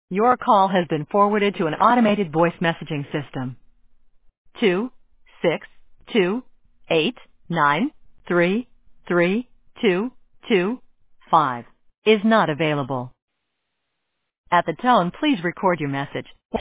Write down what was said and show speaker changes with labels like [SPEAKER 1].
[SPEAKER 1] Your call has been forwarded to an automated voice messaging system. 26228933225 is not available. At the tone, please record your message.